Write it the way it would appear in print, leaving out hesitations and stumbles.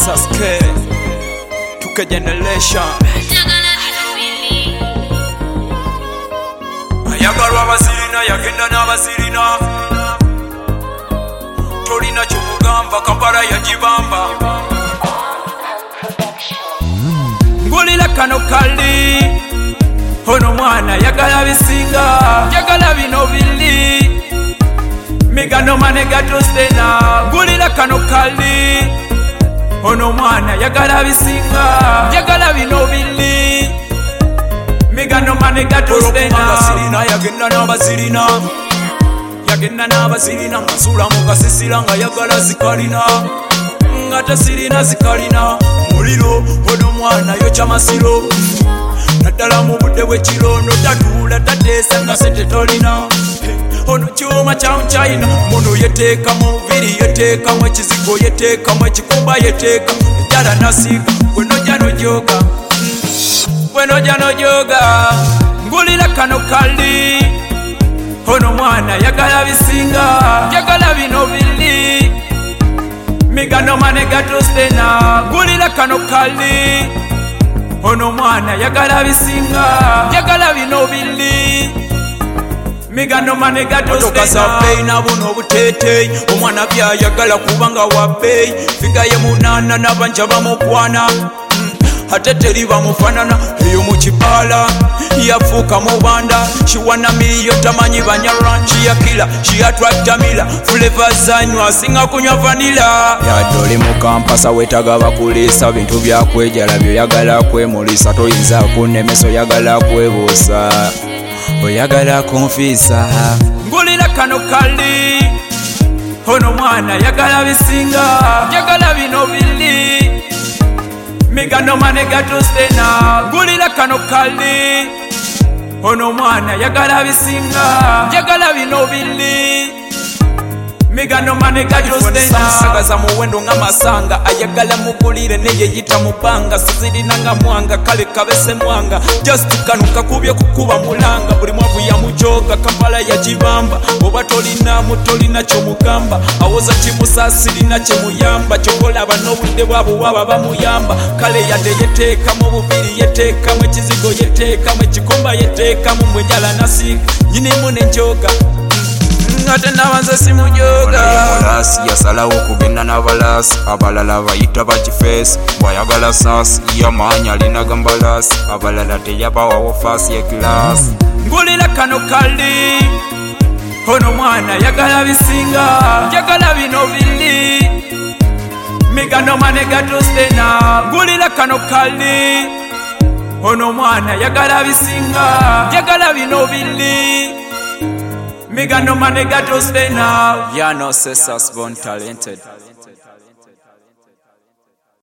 Sasuke, Tuke generation. Ayagalwa abasirina yagenda n'abasirina, tolina kyomugamba Kampala yagibamba. Ngulira kano kali, ono mwana yagala bisinga, yagala bino bili, migano manega tostena. Ngulira kano kali, ono mwana yagala bisinga, yagala bino bili, migano manega tostena. Sirina yagenda n'abasirina, yagenda n'abasirina, masula mukasisira nga yagala zikalina, nga tasirina zikalina. Muliro ono mwana yocha masiro, naddala mu budde bw'ekirondo tatuula tateesa nga sente tolina. Ono kyuma kya China, muno yeteekamu viri, yeteekamu ekizigo, yeteekamu ekikumba, yeteekamu ejjala nasiika. Bwenojja nojoga, bwenojja nojoga. Ngulira kano kali, ono mwana yagala bisinga, yagala bino bili, migano manega tostena. Ngulira kano kali, ono mwana yagala bisinga, yagala bino bili, migano manega tostena. Na buno buteteyi, omwana byayagala kubanga wabbeyi, figa ye munana n'abanja bamukwana, ate teri bamufanana. Eyo mu kibala yafuuka mubanda, kiwana miliyo tamanyi banyarwa, kiyakila kiyatwattamira, fuleva zanywa asinga kunywa vanila. Yadde oli mu kampasa wetaga bakuliisa, bintu byakwejala byoyagala kwemulisa, toyinza kunnemeso oyagala kwebuusa, oyagala kunfiisa. Ngulira kano kali, ono mwana yagala bisinga, yagala bino bili, migano manega tostena. Ngulira kano kali, ono mwana yagala bisinga, yagala bino bili, migano manega tostena. Sagaza muwendo nga masanga, ayagala mukulire neye yita mupanga, sizirina nga mwanga kale kabese mwanga, just kanu kakubye kukuba mulanga. Buli mwavu ya mujoga Kampala yagibamba, oba tolina mutolina kyomugamba, awoza kimusasirina kyemuyamba, kyokolaba n'obudde bwabo waba bamuyamba. Kale yadde yeteekamu bubiri, yeteekamu ekizigo, yeteekamu ekikumba, yeteekamu mwenjala nasiika, nyinimu nenjoga ate nabanza simujoga. Mulasi yasalawo okugenda n'abalasi, abalala bayita bakifeesi, bwayagala saasi yamaanyi alinaga mbalasi, abalala teyabawawo faasi y'ekilasi. Ngulira kano kali, ono mwana yagala bisinga, yagala bino bili, migano manega tostena. Ngulira kano kali, ono mwana yagala bisinga, yagala bino bili, migano manega tostena. Yano Cesar born talented.